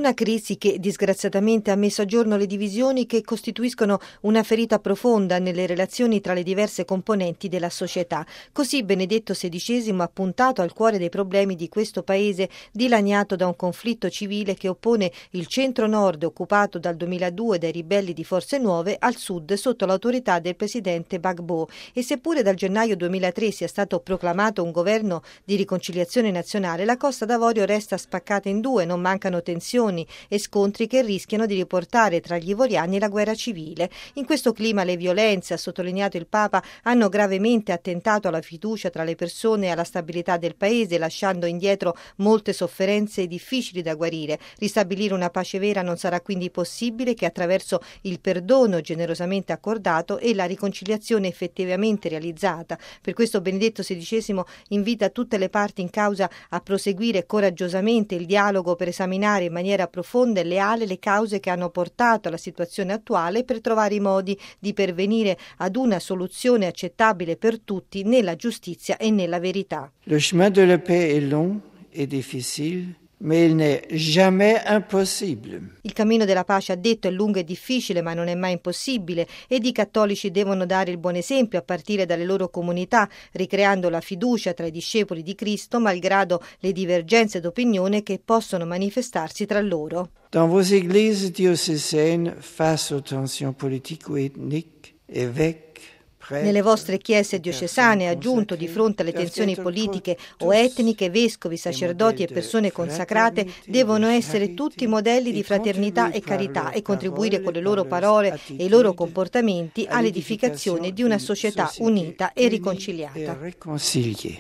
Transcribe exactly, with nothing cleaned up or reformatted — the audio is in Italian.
Una crisi che disgraziatamente ha messo a giorno le divisioni che costituiscono una ferita profonda nelle relazioni tra le diverse componenti della società. Così Benedetto sedicesimo ha puntato al cuore dei problemi di questo paese dilaniato da un conflitto civile che oppone il centro-nord occupato dal duemiladue dai ribelli di Forze Nuove al sud sotto l'autorità del presidente Gbagbo. E seppure dal gennaio duemilatré sia stato proclamato un governo di riconciliazione nazionale, la Costa d'Avorio resta spaccata in due, non mancano tensioni e scontri che rischiano di riportare tra gli ivoriani la guerra civile. In questo clima le violenze, ha sottolineato il Papa, hanno gravemente attentato alla fiducia tra le persone e alla stabilità del paese, lasciando indietro molte sofferenze difficili da guarire. Ristabilire una pace vera non sarà quindi possibile che attraverso il perdono generosamente accordato e la riconciliazione effettivamente realizzata. Per questo Benedetto sedicesimo invita tutte le parti in causa a proseguire coraggiosamente il dialogo per esaminare in maniera profonda e leale le cause che hanno portato alla situazione attuale per trovare i modi di pervenire ad una soluzione accettabile per tutti nella giustizia e nella verità. Le chemin de la paix est long et difficile, mais il n'est jamais impossible. Il cammino della pace, ha detto, è lungo e difficile, ma non è mai impossibile, ed i cattolici devono dare il buon esempio a partire dalle loro comunità, ricreando la fiducia tra i discepoli di Cristo, malgrado le divergenze d'opinione che possono manifestarsi tra loro. Dans vos églises diocésaines, face aux tensions politico-ethniques, évêques, Nelle vostre chiese diocesane, ha aggiunto, di fronte alle tensioni politiche o etniche, vescovi, sacerdoti e persone consacrate devono essere tutti modelli di fraternità e carità e contribuire con le loro parole e i loro comportamenti all'edificazione di una società unita e riconciliata.